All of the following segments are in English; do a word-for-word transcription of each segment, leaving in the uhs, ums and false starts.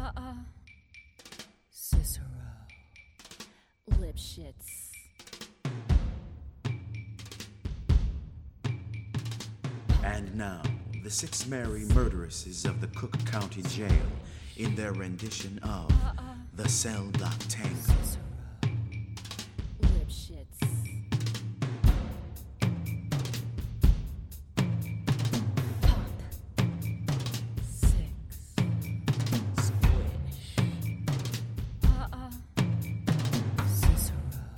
Uh-uh. Cicero. Lipschitz. And now, the six merry murderesses of the Cook County Jail in their rendition of uh-uh. The Cell Block Tango. Cicero. Lipschitz. Pop. Six. Squish. Uh-uh. Cicero.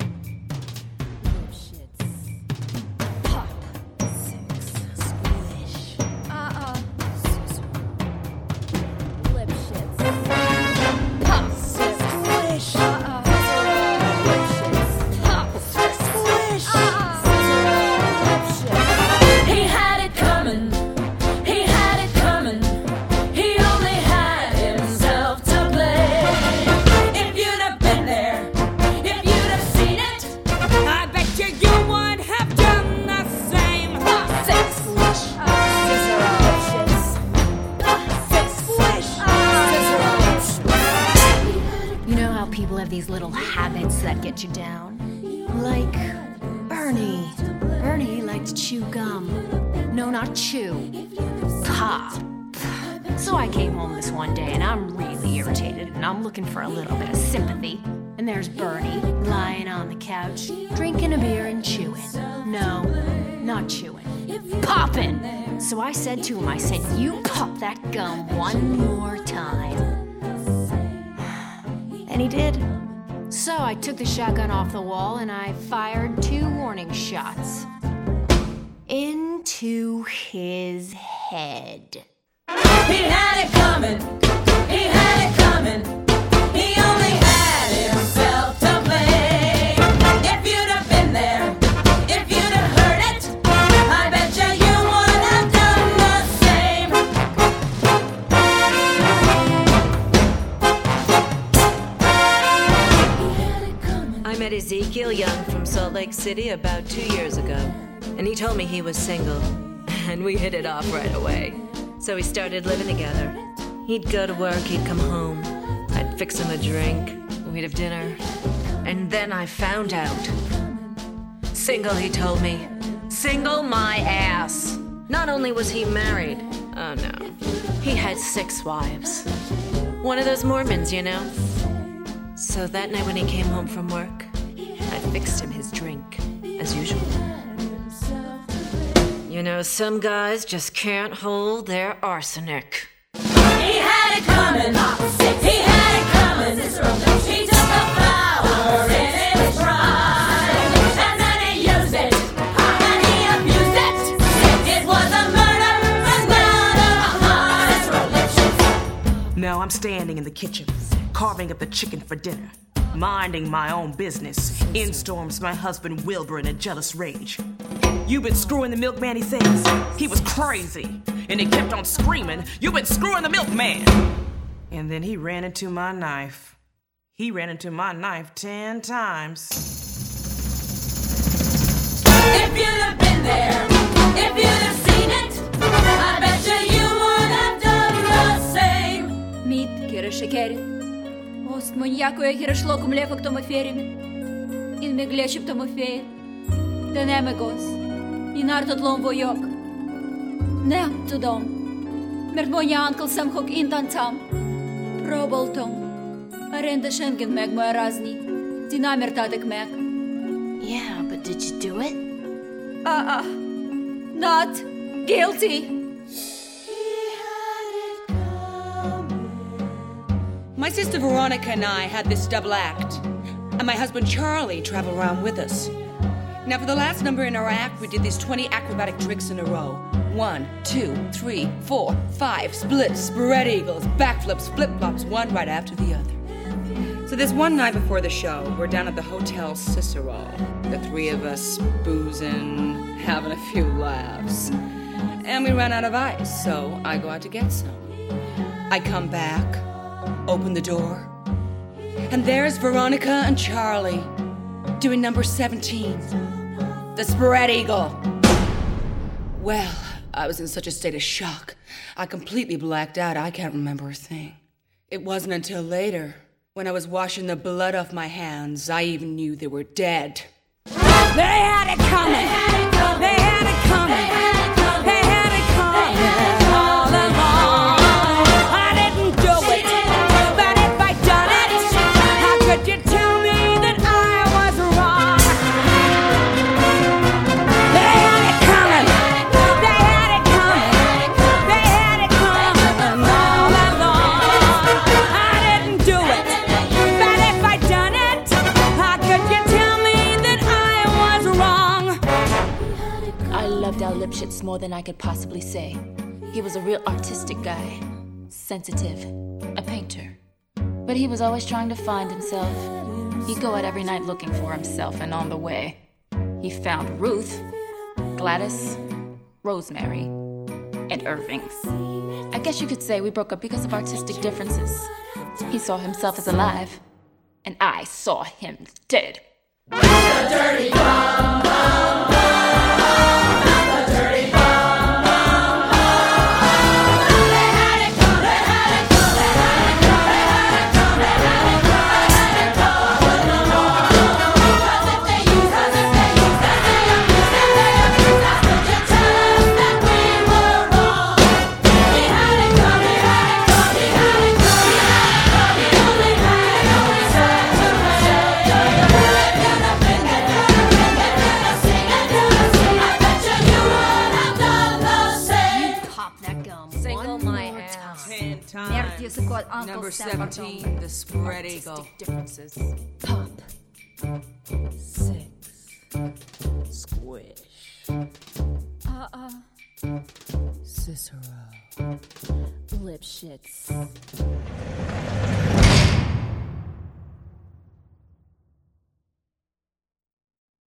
Lipschitz. Pop. Six. Squish. Uh-uh. Cicero. Lipschitz. Pop. Six. Squish. Uh-uh. Lipschitz. Pop. Six. Squish. Uh-uh. Lipschitz. He had it coming. He had it coming. He only had himself to blame. If you'd have been there, if you'd have seen it, I bet you you would have done the same. pop. Six. Squish. Cicero. Lipschitz. Pop. Six. Squish. Cicero. You know how people have these little habits that get you down? Like Bernie. Bernie liked to chew gum. No, not chew. Pop. So I came home this one day and I'm really irritated and I'm looking for a little bit of sympathy. And there's Bernie lying on the couch, drinking a beer and chewing. No, not chewing. Popping. So I said to him, I said, you pop that gum one more time. And he did. So I took the shotgun off the wall and I fired two warning shots. Into his head. He had it coming. He had it coming. He only had himself to blame. If you'd have been there, if you'd have heard it, I bet you you would have done the same. He had it coming. I met Ezekiel Young from Salt Lake City about two years ago, and he told me he was single, and we hit it off right away. So we started living together. He'd go to work, he'd come home, I'd fix him a drink, we'd have dinner, and then I found out. Single, he told me. Single my ass. Not only was he married, oh no, he had six wives. One of those Mormons, you know. So that night when he came home from work, I fixed him his drink, as usual. You know, some guys just can't hold their arsenic. He had it coming. He had it coming. He took the flower in his prime, and then he used it, and he abused it. It was a murder and not a crime. Now I'm standing in the kitchen, carving up the chicken for dinner, minding my own business. In storms my husband Wilbur in a jealous rage. "You've been screwing the milkman," he says. He was crazy, and he kept on screaming, "You've been screwing the milkman!" And then he ran into my knife. He ran into my knife ten times. If you'd have been there, if you'd have seen it, I bet you you would have done the same. Мід, кире шекері. Ост моньякує гірешло кумлефок томоферіми. Ін меглечіп томофеє. Денеме гос. Ін тлом войок. Не тудом. Мердмоня анкл сам хок ин танцам. Проболтом. Аренда шенген мег моя разни. Динамер татек мег. Yeah, but did you do it? Uh-uh. Not guilty. My sister Veronica and I had this double act, and my husband Charlie traveled around with us. Now, for the last number in our act, we did these twenty acrobatic tricks in a row. One, two, three, four, five, splits, spread eagles, backflips, flip-flops, one right after the other. So this one night before the show, we're down at the Hotel Cicero, the three of us boozing, having a few laughs. And we ran out of ice, so I go out to get some. I come back, open the door, and there's Veronica and Charlie doing number seventeen, the spread eagle. Well, I was in such a state of shock, I completely blacked out. I can't remember a thing. It wasn't until later, when I was washing the blood off my hands, I even knew they were dead. They had it coming! They had it coming! They had it coming! They had it coming all along! I didn't do it, but if I'd done it, how could you tell me that I was wrong? They had it coming! They had it coming! They had it coming all along! I didn't do it, but if I'd done it, how could you tell me that I was wrong? I loved Al Lipschitz more than I could possibly say. He was a real artistic guy, sensitive, a painter. But he was always trying to find himself. He'd go out every night looking for himself, and on the way, he found Ruth, Gladys, Rosemary, and Irving. I guess you could say we broke up because of artistic differences. He saw himself as alive, and I saw him dead. Pop that gum. Single one my more ass. time. Ten Merde, языкот, Uncle Number Sam, seventeen, pardon. the spread eagle. Artistic differences. Pop. Six. Squish. Uh-uh. Cicero. Lipschitz.